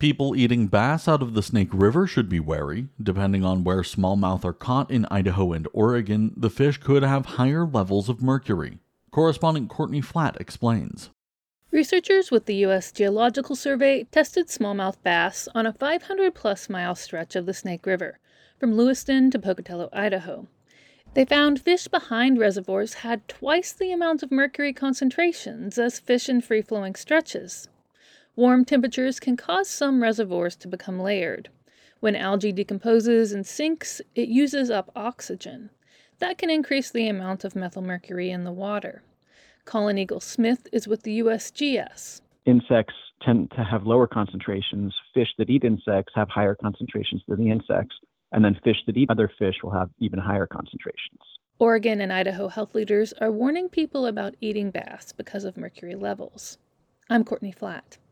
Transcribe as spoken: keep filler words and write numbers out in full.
People eating bass out of the Snake River should be wary. Depending on where smallmouth are caught in Idaho and Oregon, the fish could have higher levels of mercury. Correspondent Courtney Flatt explains. Researchers with the U S Geological Survey tested smallmouth bass on a five hundred plus mile stretch of the Snake River, from Lewiston to Pocatello, Idaho. They found fish behind reservoirs had twice the amount of mercury concentrations as fish in free-flowing stretches. Warm temperatures can cause some reservoirs to become layered. When algae decomposes and sinks, it uses up oxygen. That can increase the amount of methylmercury in the water. Colin Eagle Smith is with the U S G S. Insects tend to have lower concentrations. Fish that eat insects have higher concentrations than the insects. And then fish that eat other fish will have even higher concentrations. Oregon and Idaho health leaders are warning people about eating bass because of mercury levels. I'm Courtney Flatt.